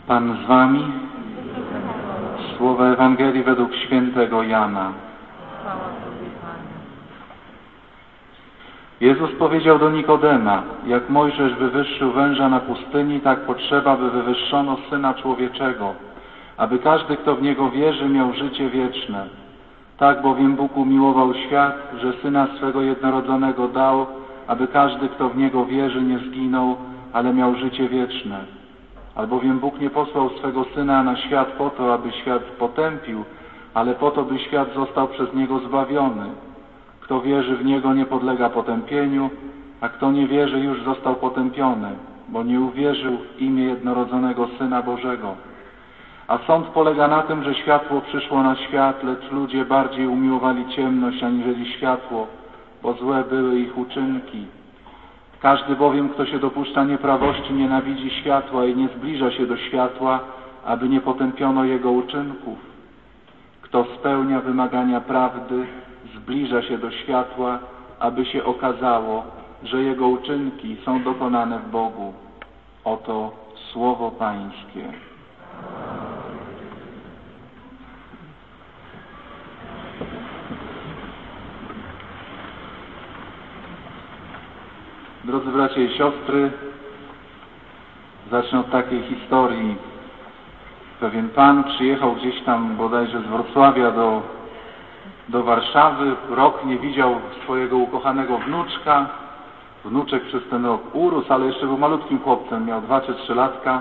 Pan z wami. Słowa Ewangelii według świętego Jana. Jezus powiedział do Nikodema: jak Mojżesz wywyższył węża na pustyni, tak potrzeba, by wywyższono Syna Człowieczego, aby każdy, kto w Niego wierzy, miał życie wieczne. Tak bowiem Bóg umiłował świat, że Syna swego jednorodzonego dał, aby każdy, kto w Niego wierzy, nie zginął, ale miał życie wieczne. Albowiem Bóg nie posłał swego Syna na świat po to, aby świat potępił, ale po to, by świat został przez Niego zbawiony. Kto wierzy w Niego, nie podlega potępieniu, a kto nie wierzy, już został potępiony, bo nie uwierzył w imię jednorodzonego Syna Bożego. A sąd polega na tym, że światło przyszło na świat, lecz ludzie bardziej umiłowali ciemność aniżeli światło, bo złe były ich uczynki. Każdy bowiem, kto się dopuszcza nieprawości, nienawidzi światła i nie zbliża się do światła, aby nie potępiono jego uczynków. Kto spełnia wymagania prawdy, zbliża się do światła, aby się okazało, że jego uczynki są dokonane w Bogu. Oto słowo Pańskie. Drodzy bracia i siostry, zacznę od takiej historii. Pewien pan przyjechał gdzieś tam bodajże z Wrocławia do Warszawy. Rok nie widział swojego ukochanego wnuczka. Wnuczek przez ten rok urósł, ale jeszcze był malutkim chłopcem, miał 2 czy 3 latka.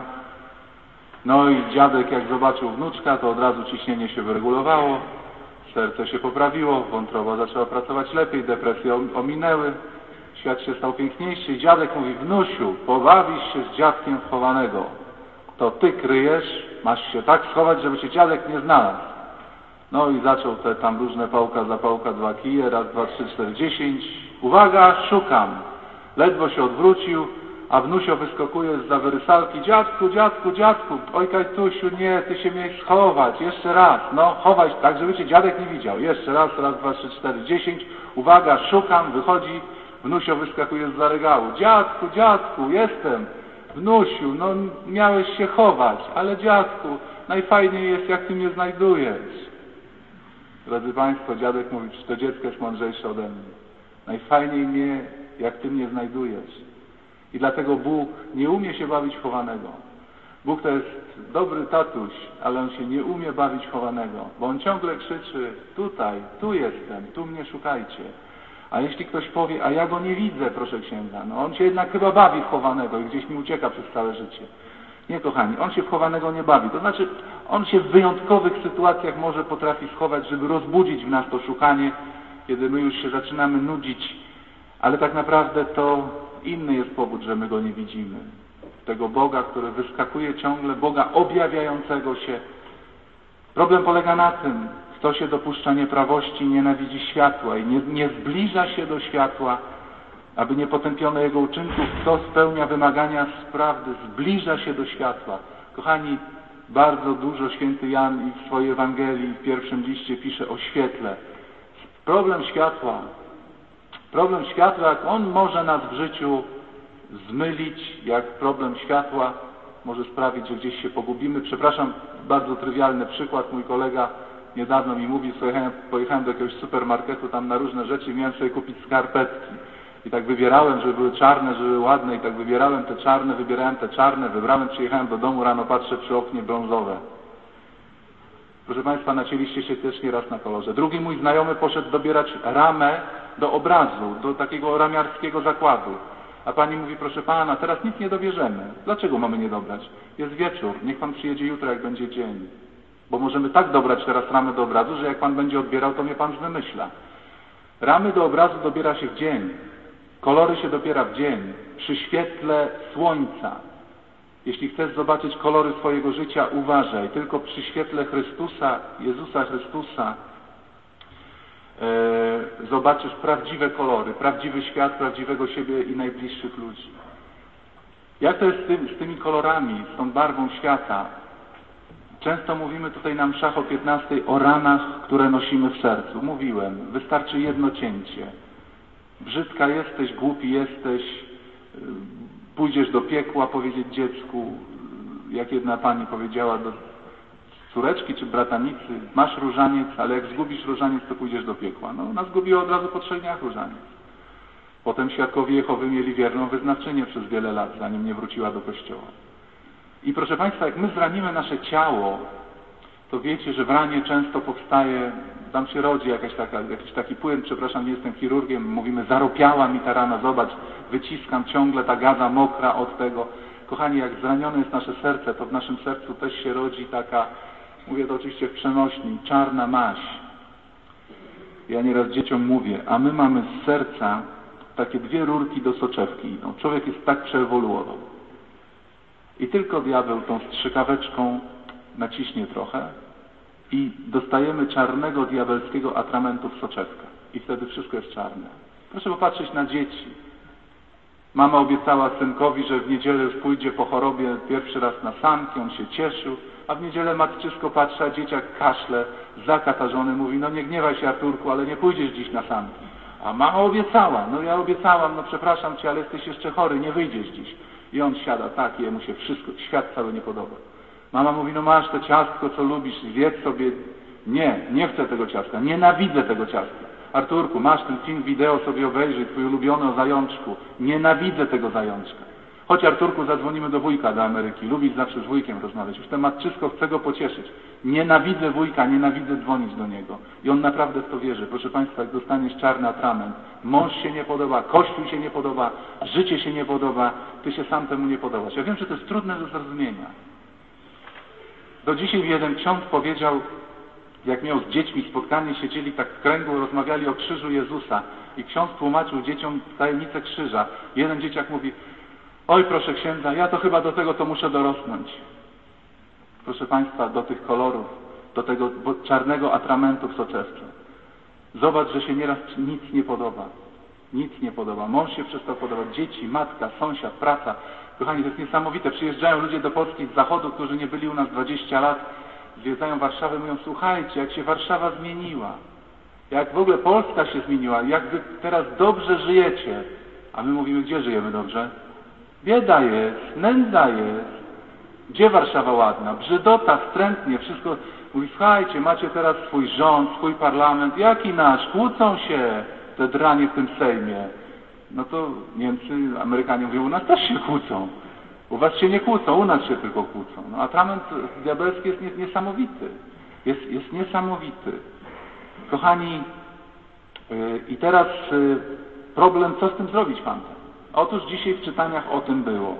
No i dziadek jak zobaczył wnuczka, to od razu ciśnienie się wyregulowało, serce się poprawiło, wątroba zaczęła pracować lepiej, depresje ominęły. Świat się stał piękniejszy i dziadek mówi: wnusiu, pobawisz się z dziadkiem wchowanego. To ty kryjesz, masz się tak schować, żeby cię dziadek nie znalazł. No i zaczął te tam różne pałka, zapałka, 2 kije, raz, 2, 3, 4, 10. Uwaga, szukam. Ledwo się odwrócił, a wnusio wyskakuje zza wyrysalki: dziadku, dziadku, dziadku. Oj Kajtusiu, nie, ty się miałeś schować. Jeszcze raz, no chowaj tak, żeby cię dziadek nie widział. Jeszcze raz, raz, 2, 3, 4, 10. Uwaga, szukam, wychodzi. Wnusio wyskakuje zza regału: dziadku, dziadku, jestem. Wnusiu, no miałeś się chować, ale dziadku, najfajniej jest, jak ty mnie znajdujesz. Drodzy Państwo, dziadek mówi: czy to dziecko jest mądrzejsze ode mnie. Najfajniej mnie, jak ty mnie znajdujesz. I dlatego Bóg nie umie się bawić chowanego. Bóg to jest dobry tatuś, ale On się nie umie bawić chowanego, bo On ciągle krzyczy: tutaj, tu jestem, tu mnie szukajcie. A jeśli ktoś powie: a ja go nie widzę, proszę księdza, no on się jednak chyba bawi w chowanego i gdzieś mi ucieka przez całe życie. Nie, kochani, on się w chowanego nie bawi. To znaczy, on się w wyjątkowych sytuacjach może potrafi schować, żeby rozbudzić w nas to szukanie, kiedy my już się zaczynamy nudzić. Ale tak naprawdę to inny jest powód, że my go nie widzimy. Tego Boga, który wyskakuje ciągle, Boga objawiającego się. Problem polega na tym: kto się dopuszcza nieprawości, nienawidzi światła i nie zbliża się do światła, aby nie potępiono jego uczynków. Kto spełnia wymagania z prawdy, zbliża się do światła. Kochani, bardzo dużo święty Jan w swojej Ewangelii w pierwszym liście pisze o świetle. Problem światła, jak on może nas w życiu zmylić, jak problem światła może sprawić, że gdzieś się pogubimy. Przepraszam, bardzo trywialny przykład. Mój kolega niedawno mi mówi: pojechałem do jakiegoś supermarketu tam na różne rzeczy i miałem sobie kupić skarpetki. I tak wybierałem, żeby były czarne, żeby były ładne, i tak wybierałem te czarne, wybrałem, przyjechałem do domu, rano patrzę przy oknie brązowe. Proszę Państwa, nacięliście się też nieraz na kolorze. Drugi mój znajomy poszedł dobierać ramę do obrazu, do takiego ramiarskiego zakładu. A pani mówi: proszę pana, teraz nic nie dobierzemy. Dlaczego mamy nie dobrać? Jest wieczór, niech pan przyjedzie jutro, jak będzie dzień. Bo możemy tak dobrać teraz ramy do obrazu, że jak pan będzie odbierał, to mnie pan wymyśla. Ramy do obrazu dobiera się w dzień. Kolory się dobiera w dzień, przy świetle słońca. Jeśli chcesz zobaczyć kolory swojego życia, uważaj. Tylko przy świetle Chrystusa, Jezusa Chrystusa, zobaczysz prawdziwe kolory, prawdziwy świat, prawdziwego siebie i najbliższych ludzi. Jak to jest z tymi kolorami, z tą barwą świata? Często mówimy tutaj na mszach o 15 o ranach, które nosimy w sercu. Mówiłem, wystarczy jedno cięcie. Brzydka jesteś, głupi jesteś, pójdziesz do piekła, powiedzieć dziecku, jak jedna pani powiedziała do córeczki czy bratanicy, masz różaniec, ale jak zgubisz różaniec, to pójdziesz do piekła. No, ona zgubiła od razu po 3 dniach różaniec. Potem świadkowie Jehowy mieli wierną wyznawczynię przez wiele lat, zanim nie wróciła do kościoła. I proszę Państwa, jak my zranimy nasze ciało, to wiecie, że w ranie często powstaje, tam się rodzi jakiś taki płyn, przepraszam, nie jestem chirurgiem, mówimy, zaropiała mi ta rana, zobacz, wyciskam ciągle, ta gaza mokra od tego. Kochani, jak zranione jest nasze serce, to w naszym sercu też się rodzi taka, mówię to oczywiście w przenośni, czarna maź. Ja nieraz dzieciom mówię, a my mamy z serca takie 2 rurki do soczewki idą. Człowiek jest tak przeewoluował. I tylko diabeł tą strzykaweczką naciśnie trochę i dostajemy czarnego diabelskiego atramentu w soczewkę. I wtedy wszystko jest czarne. Proszę popatrzeć na dzieci. Mama obiecała synkowi, że w niedzielę już pójdzie po chorobie pierwszy raz na sanki, on się cieszył, a w niedzielę matczysko patrzy, a dzieciak kaszle, zakatarzony, mówi, no nie gniewaj się, Arturku, ale nie pójdziesz dziś na sanki. A mama obiecała, no ja obiecałam, no przepraszam cię, ale jesteś jeszcze chory, nie wyjdziesz dziś. I on siada, tak, jemu się wszystko, świat cały nie podoba. Mama mówi, no masz to ciastko, co lubisz, zjedz sobie. Nie chcę tego ciastka, nienawidzę tego ciastka. Arturku, masz ten film wideo, sobie obejrzyj, twój ulubiony o zajączku. Nienawidzę tego zajączka. Chodź, Arturku, zadzwonimy do wujka do Ameryki. Lubisz zawsze z wujkiem rozmawiać. Już ten matczysko chce go pocieszyć. Nienawidzę wujka, nienawidzę dzwonić do niego. I on naprawdę w to wierzy. Proszę Państwa, jak dostaniesz czarny atrament, mąż się nie podoba, kościół się nie podoba, życie się nie podoba, ty się sam temu nie podobasz. Ja wiem, że to jest trudne do zrozumienia. Do dzisiaj jeden ksiądz powiedział, jak miał z dziećmi spotkanie, siedzieli tak w kręgu, rozmawiali o krzyżu Jezusa i ksiądz tłumaczył dzieciom tajemnicę krzyża. Jeden dzieciak mówi, oj proszę księdza, ja to chyba do tego to muszę dorosnąć. Proszę Państwa, do tych kolorów, do tego czarnego atramentu w soczewce. Zobacz, że się nieraz nic nie podoba. Nic nie podoba. Mąż się przestał podobać, dzieci, matka, sąsiad, praca. Kochani, to jest niesamowite. Przyjeżdżają ludzie do Polski z zachodu, którzy nie byli u nas 20 lat, zwiedzają Warszawę, mówią, słuchajcie, jak się Warszawa zmieniła, jak w ogóle Polska się zmieniła, jak wy teraz dobrze żyjecie. A my mówimy, gdzie żyjemy dobrze? Bieda jest, nędza jest. Gdzie Warszawa ładna? Brzydota, wstrętnie, wszystko. Mówi, słuchajcie, macie teraz swój rząd, swój parlament. Jaki nasz? Kłócą się te dranie w tym Sejmie. No to Niemcy, Amerykanie mówią, u nas też się kłócą. U was się nie kłócą, u nas się tylko kłócą. No, atrament diabelski jest niesamowity. Jest niesamowity. Kochani, i teraz problem, co z tym zrobić, fantem? Otóż dzisiaj w czytaniach o tym było.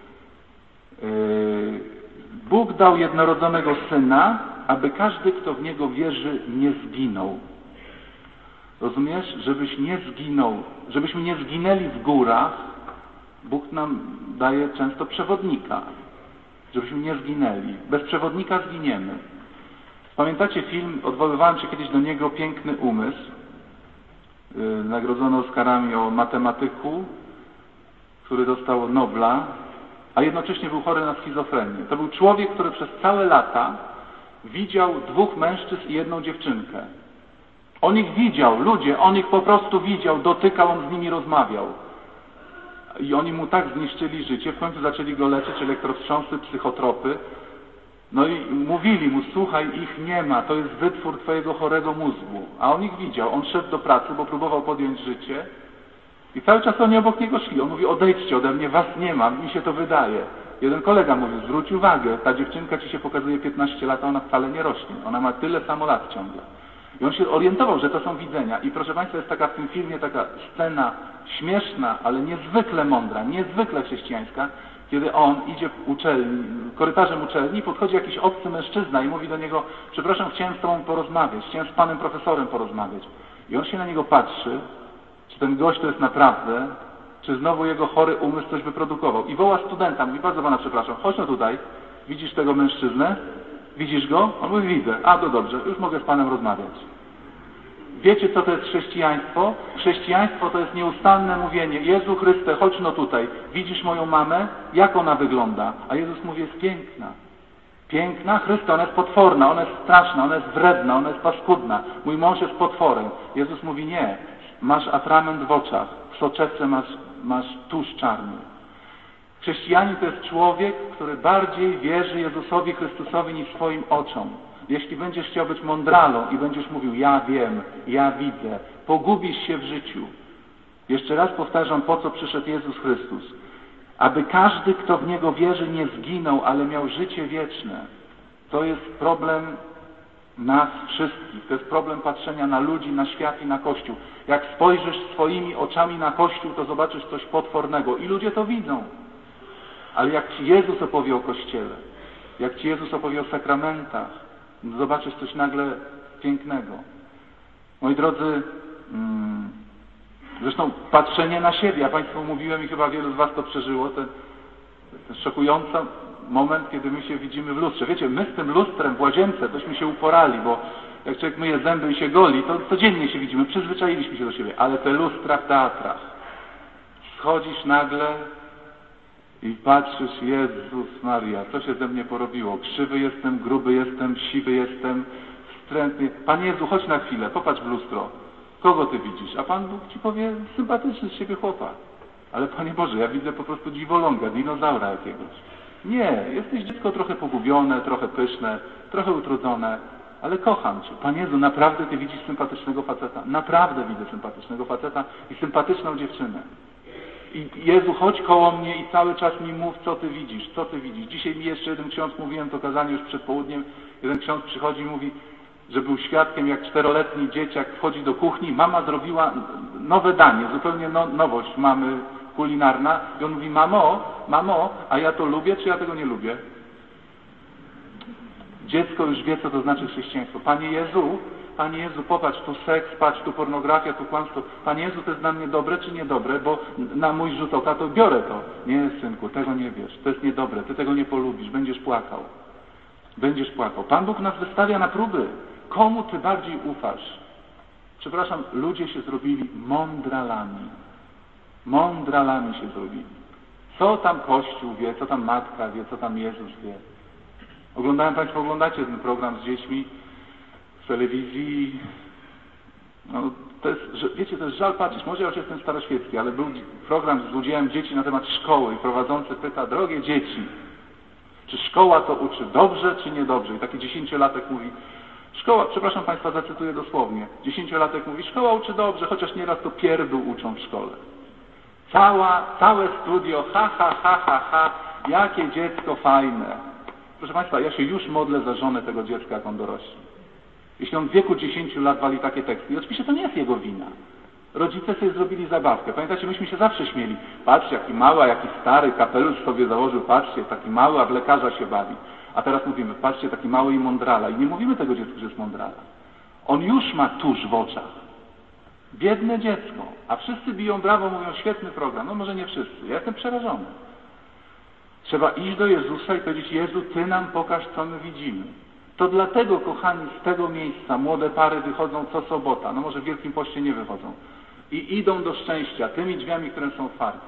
Bóg dał jednorodzonego Syna, aby każdy, kto w Niego wierzy, nie zginął. Rozumiesz? Żebyś nie zginął, żebyśmy nie zginęli w górach, Bóg nam daje często przewodnika, żebyśmy nie zginęli. Bez przewodnika zginiemy. Pamiętacie film, odwoływałem się kiedyś do niego, Piękny umysł, nagrodzony Oscarami, o matematyku, który dostał Nobla, a jednocześnie był chory na schizofrenię. To był człowiek, który przez całe lata widział 2 mężczyzn i 1 dziewczynkę. On ich widział, ludzie, on ich po prostu widział, dotykał, on z nimi rozmawiał. I oni mu tak zniszczyli życie, w końcu zaczęli go leczyć, elektrowstrząsy, psychotropy. No i mówili mu, słuchaj, ich nie ma, to jest wytwór twojego chorego mózgu. A on ich widział, on szedł do pracy, bo próbował podjąć życie i cały czas oni obok niego szli. On mówi, odejdźcie ode mnie, was nie ma, mi się to wydaje. Jeden kolega mówił, zwróć uwagę, ta dziewczynka ci się pokazuje 15 lat, a ona wcale nie rośnie. Ona ma tyle samo lat ciągle. I on się orientował, że to są widzenia. I proszę Państwa, jest taka w tym filmie taka scena śmieszna, ale niezwykle mądra, niezwykle chrześcijańska, kiedy on idzie korytarzem uczelni, podchodzi jakiś obcy mężczyzna i mówi do niego, przepraszam, chciałem z Tobą porozmawiać, chciałem z Panem Profesorem porozmawiać. I on się na niego patrzy, czy ten gość to jest naprawdę, czy znowu jego chory umysł coś wyprodukował. I woła studenta, mówi, bardzo Pana przepraszam, chodź no tutaj, widzisz tego mężczyznę? Widzisz go? On mówi, widzę. A, to dobrze, już mogę z Panem rozmawiać. Wiecie, co to jest chrześcijaństwo? Chrześcijaństwo to jest nieustanne mówienie, Jezu Chryste, chodź no tutaj. Widzisz moją mamę? Jak ona wygląda? A Jezus mówi, jest piękna. Piękna? Chryste, ona jest potworna, ona jest straszna, ona jest wredna, ona jest paskudna. Mój mąż jest potworem. Jezus mówi, nie. Masz atrament w oczach, w soczewce masz tusz czarny. Chrześcijanin to jest człowiek, który bardziej wierzy Jezusowi Chrystusowi niż swoim oczom. Jeśli będziesz chciał być mądralą i będziesz mówił, ja wiem, ja widzę, pogubisz się w życiu. Jeszcze raz powtarzam, po co przyszedł Jezus Chrystus. Aby każdy, kto w Niego wierzy, nie zginął, ale miał życie wieczne. To jest problem nas wszystkich. To jest problem patrzenia na ludzi, na świat i na Kościół. Jak spojrzysz swoimi oczami na Kościół, to zobaczysz coś potwornego. I ludzie to widzą. Ale jak Ci Jezus opowie o Kościele, jak Ci Jezus opowie o sakramentach, zobaczysz coś nagle pięknego. Moi drodzy, zresztą patrzenie na siebie, ja Państwu mówiłem i chyba wielu z Was to przeżyło, ten szokujący moment, kiedy my się widzimy w lustrze. Wiecie, my z tym lustrem w łazience tośmy się uporali, bo jak człowiek myje zęby i się goli, to codziennie się widzimy, przyzwyczailiśmy się do siebie, ale te lustra w teatrach. Schodzisz nagle i patrzysz, Jezus Maria, co się ze mnie porobiło? Krzywy jestem, gruby jestem, siwy jestem, wstrętny. Panie Jezu, chodź na chwilę, popatrz w lustro. Kogo Ty widzisz? A Pan Bóg Ci powie, sympatyczny z siebie chłopak. Ale Panie Boże, ja widzę po prostu dziwoląga, dinozaura jakiegoś. Nie, jesteś dziecko trochę pogubione, trochę pyszne, trochę utrudzone, ale kocham Cię. Panie Jezu, naprawdę Ty widzisz sympatycznego faceta? Naprawdę widzę sympatycznego faceta i sympatyczną dziewczynę. I Jezu, chodź koło mnie i cały czas mi mów, co Ty widzisz, co Ty widzisz. Dzisiaj mi jeszcze jeden ksiądz, mówiłem to kazanie już przed południem, jeden ksiądz przychodzi i mówi, że był świadkiem, jak 4-letni dzieciak wchodzi do kuchni, mama zrobiła nowe danie, zupełnie nowość mamy kulinarna i on mówi, mamo, a ja to lubię, czy ja tego nie lubię? Dziecko już wie, co to znaczy chrześcijaństwo. Panie Jezu, popatrz, tu seks, patrz, tu pornografia, tu kłamstwo. Panie Jezu, to jest dla mnie dobre czy niedobre, bo na mój rzut oka to biorę to. Nie, synku, tego nie wiesz, to jest niedobre, ty tego nie polubisz, będziesz płakał. Będziesz płakał. Pan Bóg nas wystawia na próby. Komu Ty bardziej ufasz? Przepraszam, ludzie się zrobili mądralami. Mądralami się zrobili. Co tam Kościół wie, co tam Matka wie, co tam Jezus wie. Państwo oglądacie ten program z dziećmi w telewizji. No, to jest, wiecie, to jest żal patrzeć. Może ja już jestem staroświecki, ale był program z udziałem dzieci na temat szkoły i prowadzący pyta, drogie dzieci, czy szkoła to uczy dobrze, czy niedobrze? I taki 10-latek mówi, szkoła, przepraszam Państwa, zacytuję dosłownie, 10-latek mówi, szkoła uczy dobrze, chociaż nieraz to pierdół uczą w szkole. Całe studio, ha, jakie dziecko fajne. Proszę Państwa, ja się już modlę za żonę tego dziecka, jak on dorośnie. Jeśli on w wieku 10 lat wali takie teksty, i oczywiście to nie jest jego wina. Rodzice sobie zrobili zabawkę. Pamiętacie, myśmy się zawsze śmieli. Patrzcie, jaki mały, a jaki stary kapelusz sobie założył, patrzcie, taki mały, a w lekarza się bawi. A teraz mówimy, patrzcie, taki mały i mądrala. I nie mówimy tego dziecku, że jest mądrala. On już ma tusz w oczach. Biedne dziecko. A wszyscy biją brawo, mówią, świetny program. No może nie wszyscy. Ja jestem przerażony. Trzeba iść do Jezusa i powiedzieć, Jezu, Ty nam pokaż, co my widzimy. To dlatego, kochani, z tego miejsca młode pary wychodzą co sobota. No może w Wielkim Poście nie wychodzą. I idą do szczęścia tymi drzwiami, które są otwarte.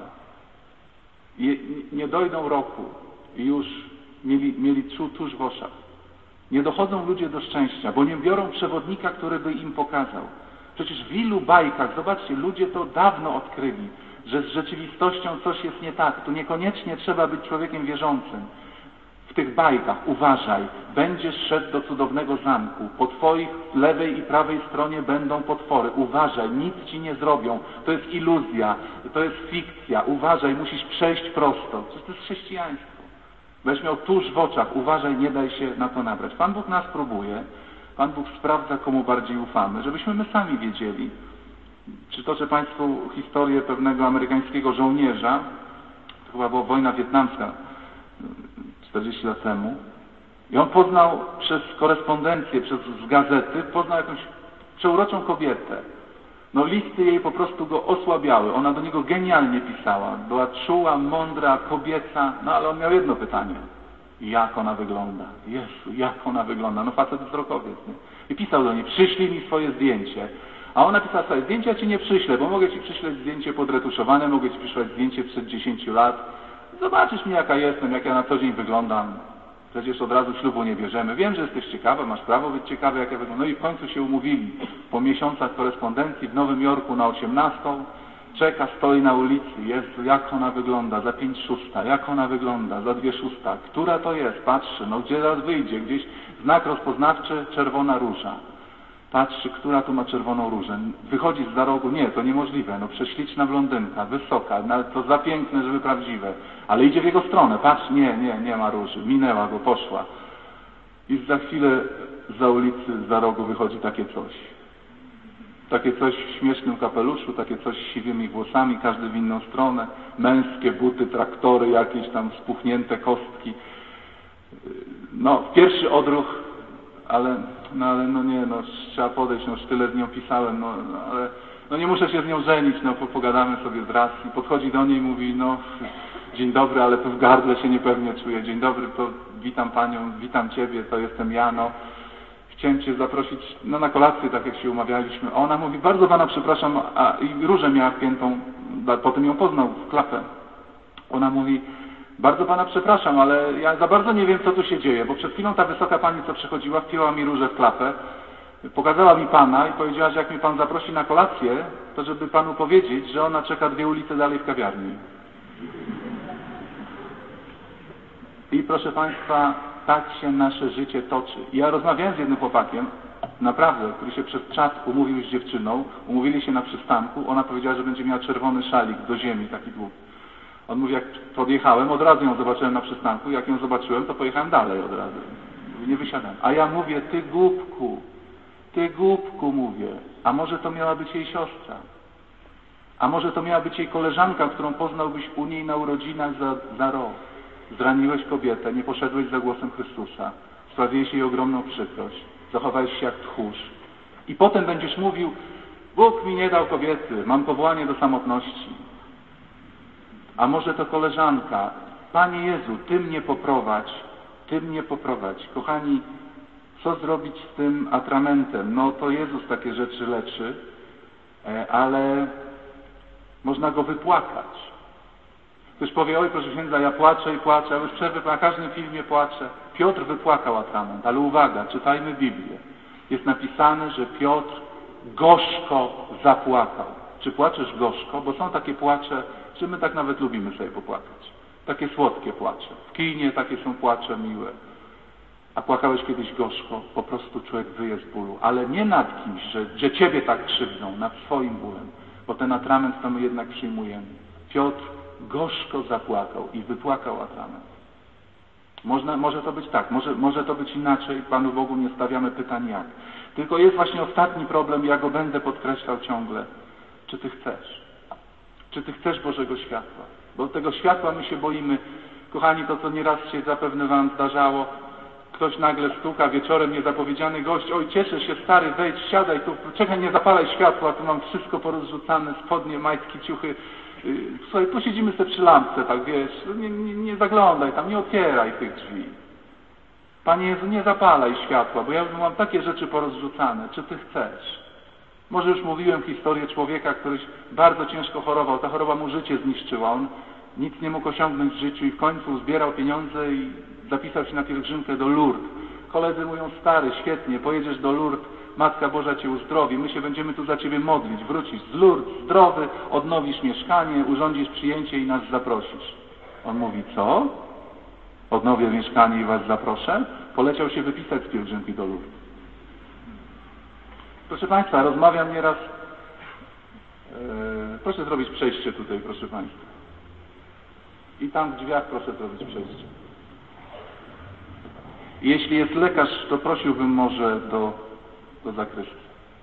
I nie dojdą roku i już mieli tuż w oczach. Nie dochodzą ludzie do szczęścia, bo nie biorą przewodnika, który by im pokazał. Przecież w ilu bajkach, zobaczcie, ludzie to dawno odkryli, że z rzeczywistością coś jest nie tak. Tu niekoniecznie trzeba być człowiekiem wierzącym. W tych bajkach, uważaj, będziesz szedł do cudownego zamku, po Twoich lewej i prawej stronie będą potwory, uważaj, nic Ci nie zrobią, to jest iluzja, to jest fikcja, uważaj, musisz przejść prosto. Przecież to jest chrześcijaństwo. Będziesz miał tuż w oczach, uważaj, nie daj się na to nabrać. Pan Bóg nas próbuje, Pan Bóg sprawdza, komu bardziej ufamy, żebyśmy my sami wiedzieli. Przytoczę Państwu historię pewnego amerykańskiego żołnierza, to chyba była wojna wietnamska, 40 lat temu. I on poznał przez korespondencję, z gazety, poznał jakąś przeuroczą kobietę. No listy jej po prostu go osłabiały. Ona do niego genialnie pisała. Była czuła, mądra, kobieca. No ale on miał jedno pytanie. Jak ona wygląda? Jezu, jak ona wygląda? No facet wzrokowiec, nie? I pisał do niej, przyślij mi swoje zdjęcie. A ona pisała, słuchaj, zdjęcia Ci nie przyślę, bo mogę Ci przyśleć zdjęcie podretuszowane, mogę Ci przysłać zdjęcie sprzed 10 lat. Zobaczysz mnie, jaka jestem, jak ja na co dzień wyglądam. Przecież od razu ślubu nie bierzemy. Wiem, że jesteś ciekawa, masz prawo być ciekawy, jak ja wyglądam. No i w końcu się umówili. Po miesiącach korespondencji w Nowym Jorku na 18. Czeka, stoi na ulicy. Jezu, jak ona wygląda? Za 5:06. Jak ona wygląda? Za 2:06. Która to jest? Patrzy, no gdzie zaraz wyjdzie? Gdzieś znak rozpoznawczy, czerwona róża. Patrzy, która tu ma czerwoną różę. Wychodzi zza rogu. Nie, to niemożliwe. No prześliczna blondynka, wysoka, to za piękne, żeby prawdziwe. Ale idzie w jego stronę. Patrz, nie ma róży. Minęła go, poszła. I za chwilę za ulicy, za rogu wychodzi takie coś. Takie coś w śmiesznym kapeluszu, takie coś z siwymi włosami, każdy w inną stronę. Męskie buty, traktory, jakieś tam spuchnięte kostki. No, pierwszy odruch, ale trzeba podejść, no, tyle z nią pisałem, ale nie muszę się z nią żenić, pogadamy sobie wraz. I podchodzi do niej i mówi, dzień dobry, ale tu w gardle się niepewnie czuję. Dzień dobry, to witam panią, witam ciebie, to jestem ja, chciałem cię zaprosić na kolację, tak jak się umawialiśmy. A ona mówi, bardzo pana przepraszam, i różę miała wpiętą, potem ją poznał w klapę. Ona mówi, bardzo pana przepraszam, ale ja za bardzo nie wiem, co tu się dzieje, bo przed chwilą ta wysoka pani, co przychodziła, wpięła mi różę w klapę, pokazała mi pana i powiedziała, że jak mnie pan zaprosi na kolację, to żeby panu powiedzieć, że ona czeka 2 ulice dalej w kawiarni. I proszę państwa, tak się nasze życie toczy. Ja rozmawiałem z jednym chłopakiem, naprawdę, który się przez czat umówił z dziewczyną, umówili się na przystanku, ona powiedziała, że będzie miała czerwony szalik do ziemi, taki długi. On mówi, jak podjechałem, od razu ją zobaczyłem na przystanku, jak ją zobaczyłem, to pojechałem dalej od razu. Nie wysiadałem. A ja mówię, ty głupku, mówię, a może to miała być jej siostra? A może to miała być jej koleżanka, którą poznałbyś u niej na urodzinach za rok? Zraniłeś kobietę, nie poszedłeś za głosem Chrystusa, sprawiłeś jej ogromną przykrość, zachowałeś się jak tchórz. I potem będziesz mówił, Bóg mi nie dał kobiety, mam powołanie do samotności. A może to koleżanka, Panie Jezu, Ty mnie poprowadź. Kochani, co zrobić z tym atramentem? To Jezus takie rzeczy leczy, ale można go wypłakać. Ktoś powie, oj proszę księdza, ja płaczę i płaczę, a już przerwy na każdym filmie płaczę. Piotr wypłakał atrament, ale uwaga, czytajmy Biblię. Jest napisane, że Piotr gorzko zapłakał. Czy płaczesz gorzko? Bo są takie płacze, że my tak nawet lubimy sobie popłakać. Takie słodkie płacze. W kinie takie są płacze miłe. A płakałeś kiedyś gorzko? Po prostu człowiek wyje z bólu. Ale nie nad kimś, że ciebie tak krzywdzą, nad swoim bólem. Bo ten atrament to my jednak przyjmujemy. Piotr gorzko zapłakał i wypłakał atrament. Może to być tak, może to być inaczej. Panu Bogu nie stawiamy pytań jak. Tylko jest właśnie ostatni problem, ja go będę podkreślał ciągle. Czy ty chcesz? Czy ty chcesz Bożego światła? Bo tego światła my się boimy. Kochani, to co nieraz się zapewne wam zdarzało, ktoś nagle stuka wieczorem, niezapowiedziany gość, oj cieszę się, stary, wejdź, siadaj tu, czekaj, nie zapalaj światła, tu mam wszystko porozrzucane, spodnie, majtki, ciuchy. Słuchaj, posiedzimy sobie przy lampce, tak wiesz, nie zaglądaj tam, nie otwieraj tych drzwi. Panie Jezu, nie zapalaj światła, bo ja już mam takie rzeczy porozrzucane. Czy ty chcesz? Może już mówiłem historię człowieka, który bardzo ciężko chorował. Ta choroba mu życie zniszczyła. On nic nie mógł osiągnąć w życiu i w końcu zbierał pieniądze i zapisał się na pielgrzymkę do Lourdes. Koledzy mówią, stary, świetnie, pojedziesz do Lourdes, Matka Boża cię uzdrowi, my się będziemy tu za ciebie modlić, wrócisz z Lourdes zdrowy, odnowisz mieszkanie, urządzisz przyjęcie i nas zaprosisz. On mówi, co? Odnowię mieszkanie i was zaproszę? Poleciał się wypisać z pielgrzymki do Lourdes. Proszę Państwa, rozmawiam nieraz... proszę zrobić przejście tutaj, proszę Państwa. I tam w drzwiach proszę zrobić przejście. I jeśli jest lekarz, to prosiłbym może do zakrystii.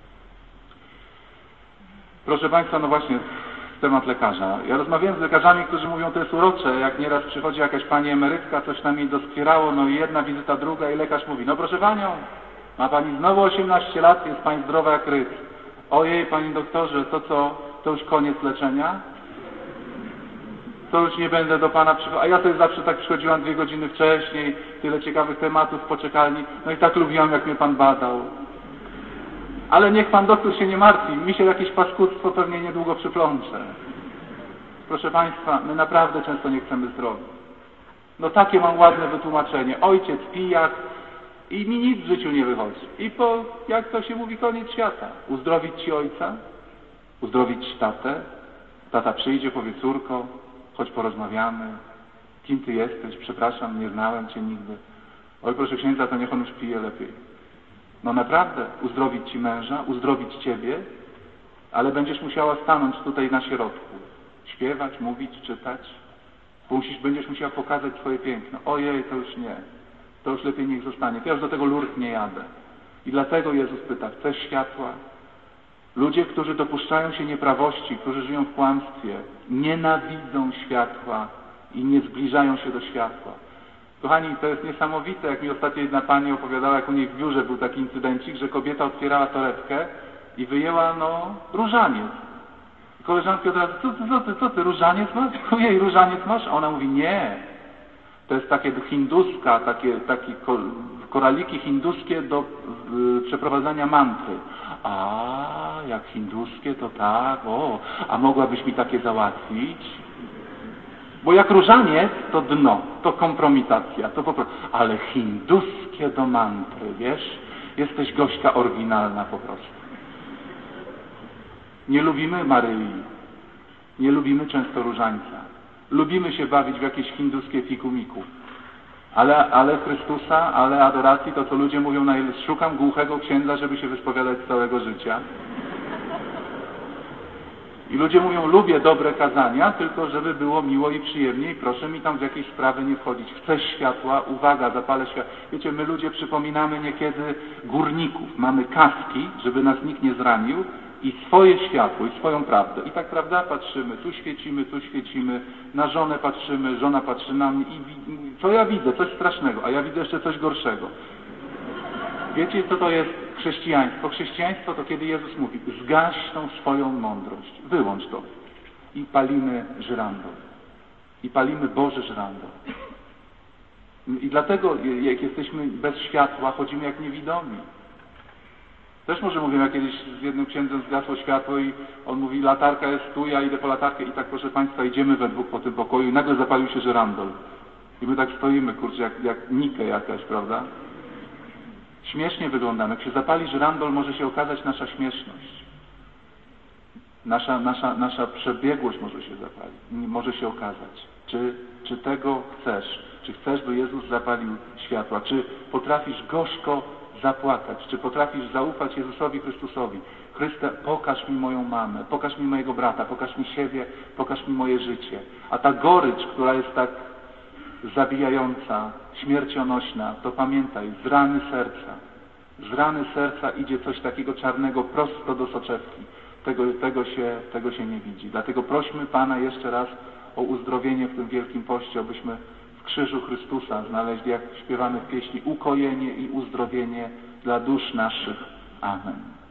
Proszę Państwa, no właśnie temat lekarza. Ja rozmawiałem z lekarzami, którzy mówią, to jest urocze, jak nieraz przychodzi jakaś pani emerytka, coś tam jej doskwierało, no i jedna wizyta, druga i lekarz mówi, no proszę Panią, ma Pani znowu 18 lat, jest Pani zdrowa jak ryc. Ojej, Panie doktorze, to co? To już koniec leczenia? To już nie będę do Pana przychodził. A ja sobie zawsze tak przychodziłam 2 godziny wcześniej, tyle ciekawych tematów w poczekalni. No i tak lubiłam, jak mnie Pan badał. Ale niech Pan doktor się nie martwi. Mi się jakieś paskudztwo pewnie niedługo przyplącze. Proszę Państwa, my naprawdę często nie chcemy zdrowia. No takie mam ładne wytłumaczenie. Ojciec pijak i mi nic w życiu nie wychodzi. I jak to się mówi, koniec świata. Uzdrowić Ci ojca? Uzdrowić Ci tatę? Tata przyjdzie, powie: córko, chodź porozmawiamy. Kim ty jesteś? Przepraszam, nie znałem cię nigdy. Oj, proszę księdza, to niech on już pije lepiej. No naprawdę, uzdrowić ci męża, uzdrowić ciebie, ale będziesz musiała stanąć tutaj na środku. Śpiewać, mówić, czytać. Będziesz musiała pokazać swoje piękno. Ojej, to już nie. To już lepiej niech zostanie. To ja już do tego Lourdes nie jadę. I dlatego Jezus pyta: chcesz światła? Ludzie, którzy dopuszczają się nieprawości, którzy żyją w kłamstwie, nienawidzą światła i nie zbliżają się do światła. Kochani, to jest niesamowite, jak mi ostatnio jedna pani opowiadała, jak u niej w biurze był taki incydencik, że kobieta otwierała torebkę i wyjęła, różaniec. I koleżanki od razu: co ty, różaniec masz? Ojej, różaniec masz? A ona mówi: nie. To jest takie hinduska, takie koraliki hinduskie do przeprowadzania mantry. A, jak hinduskie, to tak, a mogłabyś mi takie załatwić? Bo jak różaniec, to dno, to kompromitacja, to po prostu. Ale hinduskie do mantry, wiesz? Jesteś gośka oryginalna po prostu. Nie lubimy Maryi, nie lubimy często różańca. Lubimy się bawić w jakieś hinduskie fikumiku. Ale Chrystusa, ale adoracji, to co ludzie mówią, szukam głuchego księdza, żeby się wyspowiadać z całego życia. I ludzie mówią: lubię dobre kazania, tylko żeby było miło i przyjemnie i proszę mi tam w jakieś sprawy nie wchodzić. Chcę światła? Uwaga, zapalę światło. Wiecie, my ludzie przypominamy niekiedy górników. Mamy kaski, żeby nas nikt nie zranił, i swoje światło, i swoją prawdę. I tak, prawda, patrzymy, tu świecimy, na żonę patrzymy, żona patrzy na mnie i co ja widzę? Coś strasznego, a ja widzę jeszcze coś gorszego. Wiecie, co to jest chrześcijaństwo? Chrześcijaństwo to kiedy Jezus mówi: zgaś tą swoją mądrość, wyłącz to. I palimy żyrandol. I palimy Boży żyrandol. I dlatego, jak jesteśmy bez światła, chodzimy jak niewidomi. Też może mówię, jak kiedyś z jednym księdzem zgasło światło i on mówi: latarka jest tu, ja idę po latarkę i tak, proszę Państwa, idziemy we dwóch po tym pokoju i nagle zapalił się żyrandol. I my tak stoimy, kurczę, jak Nikę jakaś, prawda? Śmiesznie wyglądamy. Jak się zapali żyrandol, może się okazać nasza śmieszność. Nasza przebiegłość może się zapalić. Może się okazać. Czy tego chcesz? Czy chcesz, by Jezus zapalił światła? Czy potrafisz gorzko zapłakać? Czy potrafisz zaufać Jezusowi Chrystusowi? Chryste, pokaż mi moją mamę, pokaż mi mojego brata, pokaż mi siebie, pokaż mi moje życie. A ta gorycz, która jest tak zabijająca, śmiercionośna, to pamiętaj, z rany serca idzie coś takiego czarnego prosto do soczewki. Tego się nie widzi. Dlatego prośmy Pana jeszcze raz o uzdrowienie w tym Wielkim Poście, abyśmy w krzyżu Chrystusa znaleźli, jak śpiewamy w pieśni, ukojenie i uzdrowienie dla dusz naszych. Amen.